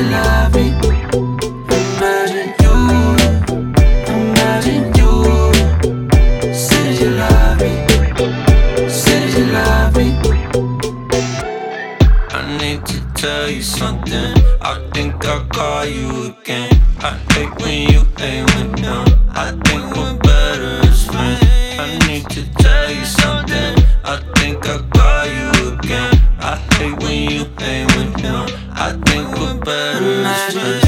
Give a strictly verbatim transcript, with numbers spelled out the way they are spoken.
you love me. Imagine you, imagine you. Say that you love me, say that you love me. I need to tell you something. I think I'll call you again. I hate when you ain't with them. I think we're better as friends. I need to tell you something. I think I'll call you again. I hate when you ain't with them. I think we're better as friends.